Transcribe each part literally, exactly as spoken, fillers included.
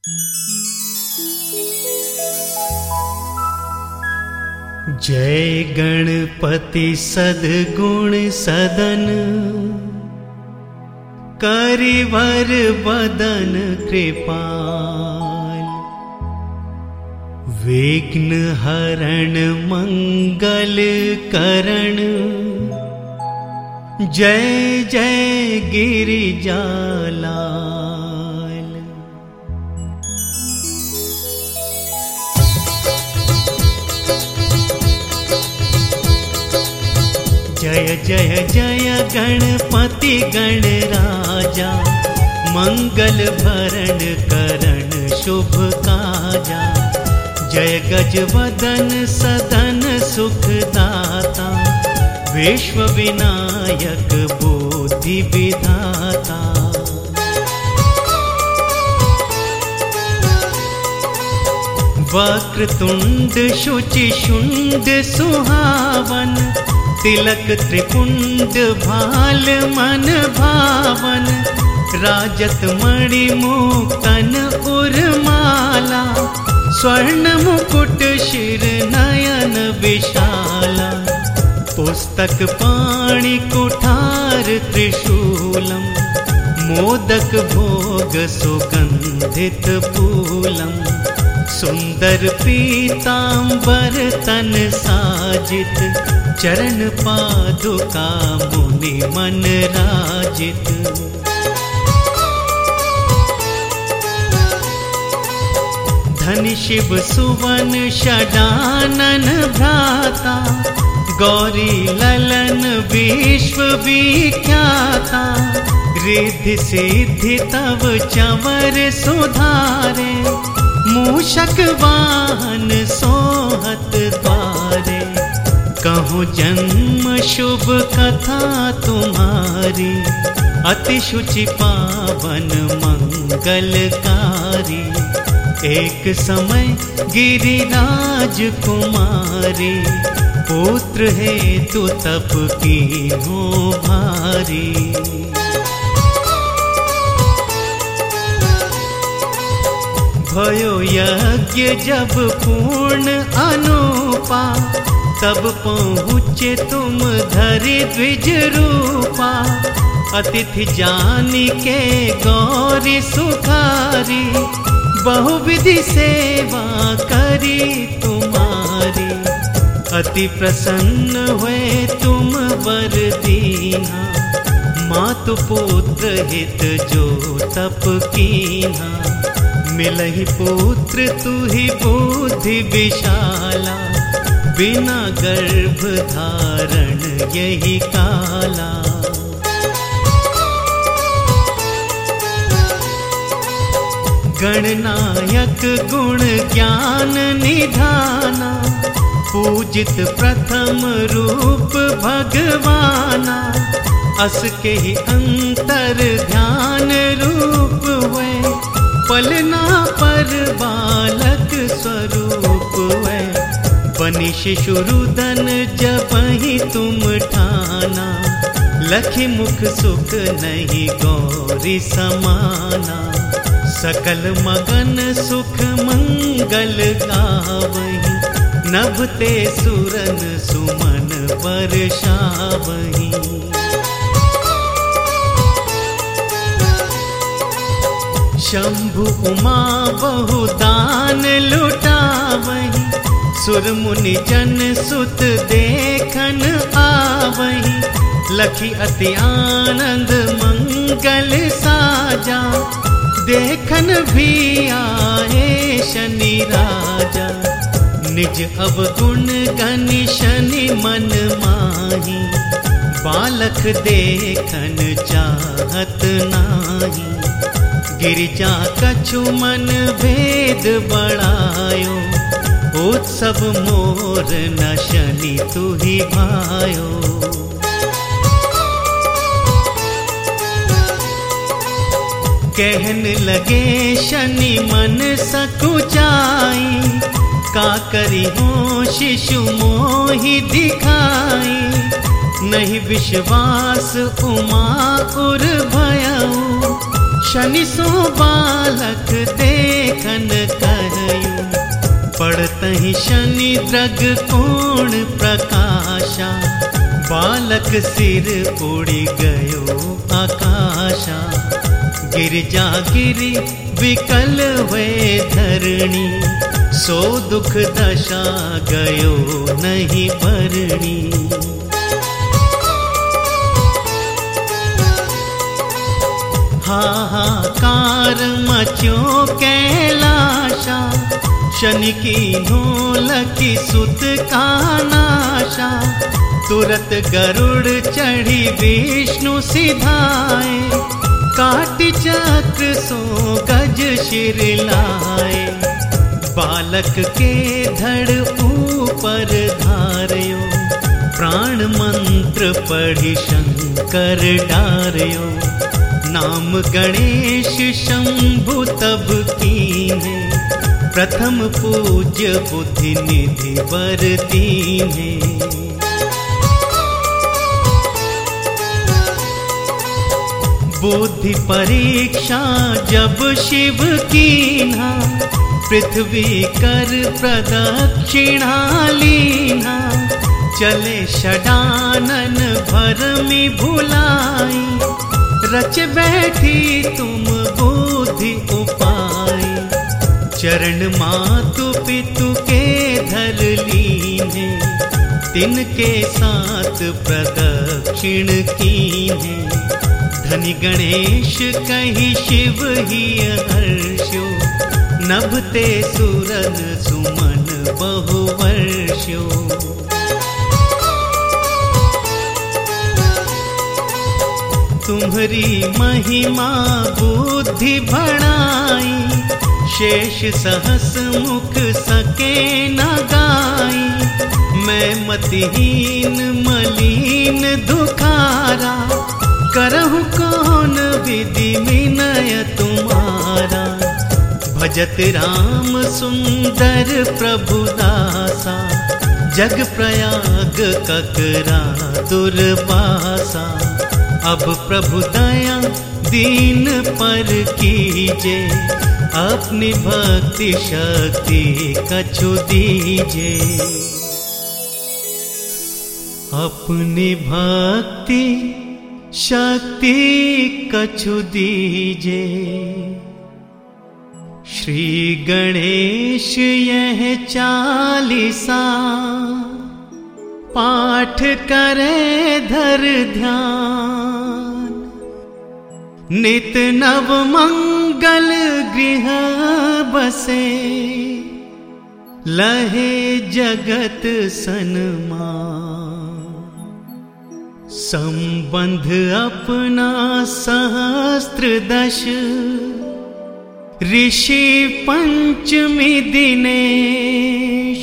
जय गणपति सद्गुण सदन, करिवर बदन कृपाल। विघ्न हरण मंगल करण, जय जय गिरिजालाल। जय जय जय गणपति गणराजा, मंगल भरण करण शुभ काजा। जय गजवदन सदन सुखदाता, विश्व विनायक बुद्धि विधाता। वक्रतुंड शुचि शुंड सुहावन, तिलक त्रिपुंड भाल मन भावन। राजत मणि मुक्तन उर्माला, स्वर्ण मुकुट शिर नयन विशाला। पुस्तक पाणि कुठार त्रिशूलम, मोदक भोग सुगंधित फूलम। सुंदर पीतांबर तन साजित, चरण पादुका मुनि मन राजित। धनि शिव सुवन षडानन भ्राता, गौरी ललन विश्व विख्याता। रिद्धि सिद्धि तव चंवर सुधारे, मूषक वाहन सोहत द्वारे। कहूँ जन्म शुभ कथा तुम्हारी, अति शुचि पावन मंगलकारी। एक समय गिरिराज कुमारी, पुत्र हेतु तप की हो भारी। भयो यज्ञ जब पूर्ण अनुपा, तब पहुँचे तुम धरि द्विज रूपा। अतिथि जानी के गौरी सुखारी, बहुविधि सेवा करी तुम्हारी। अति प्रसन्न हुए तुम वर दीना, मातु पुत्र हित जो तप कीना। मिलहि पुत्र तुहि बुद्धि विशाला, बिना गर्भ धारण यही काला। गणनायक गुण ज्ञान निधाना, पूजित प्रथम रूप भगवाना। अस के ही अंतर ध्यान रूप हुए, पलना पर बालक स्वरूप हुए। बनी शिशु रुदन जब ही तुम ठाना, लखि मुख सुख नहीं गौरी समाना। सकल मगन सुख मंगल गावही, नभते सुरन सुमन वर्षावही। शंभु उमा बहु दान लुटावही, सुर मुनि जन सुत देखन आवही। लखी अति आनंद मंगल साजा, देखन भी आए शनि राजा। निज अवगुण गनि शनि मन माही, बालक देखन चाहत नाही। गिरिजा कछु मन भेद बढ़ायो, उत्सव मोर न शनि तुहि भायो। कहन लगे शनि मन सकुचाई, का करी हो शिशु मोहि दिखाई। नहीं विश्वास उमा उर भयऊ, शनि सो बालक देख पड़तहि शनि द्रग कोण प्रकाशा, बालक सिर उड़ी गयो आकाशा। गिरजा गिरी विकल वे धरणी, सो दुख दशा गयो नहीं भरणी। हाहाकार मच्यो कैलाशा, शनि की ढोलकी सुत का नाशा। तुरत गरुड़ चढ़ी विष्णु सिधाए, काटि चक्र सो गज शिर लाए। बालक के धड़ ऊपर धार्यो, प्राण मंत्र पढ़ि शंकर डार्यो। नाम गणेश शंभु तब कीन्हे, प्रथम पूज्य बुद्धि निधि वर दीन्हे। बुद्धि परीक्षा जब शिव कीन्हा, पृथ्वी कर प्रदक्षिणा लीन्हा। चले षडानन भरमि भुलाई, रच बैठी तुम बुद्धि उपाय। चरण मातु पितु के धर लीन्हे, तिनके साथ प्रदक्षिण कीन्हे। धनि गणेश कहि शिव ही हर्ष्यो, नभते सुरन सुमन बहु वर्ष्यो। तुम्हरी महिमा बुद्धि बढ़ाई, शेष सहस मुख सके न गाई। मैं मतिहीन मलिन दुखारा, करहु कौन विधि विनय तुम्हारा। भजत राम सुंदर प्रभु दासा, जग प्रयाग ककरा दुर्वासा। अब प्रभु दया दीन पर कीजे, अपनी भक्ति शक्ति कछु दीजे। अपनी भक्ति शक्ति कछु दीजे। श्री गणेश यह चालीसा, पाठ करे धर ध्यान। नित नव मंगल गृह बसे, लहे जगत सन्मान। संबंध अपना सहस्त्र दश, ऋषि पंचमी दिनेश।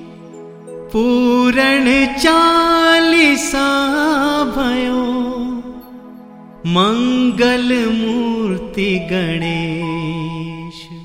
पूरण चालीसा भयो, मंगल मूर्ति गणेश।